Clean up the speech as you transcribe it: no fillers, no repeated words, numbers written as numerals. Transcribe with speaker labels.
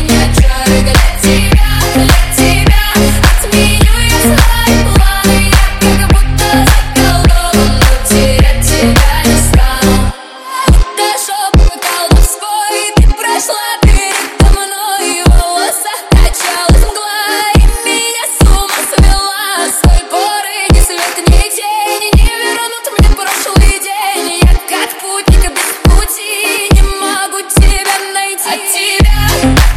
Speaker 1: меня только для тебя отменю я свои планы. Я как будто заколдован, но терять тебя не стану. Будто шепот колдовской ты прошла передо мной, в волосах качалась мгла и меня с ума свела. Свои поры ни свет, ни тень не вернут мне прошлый день. Я как путник без пути, не могу тебя найти. От тебя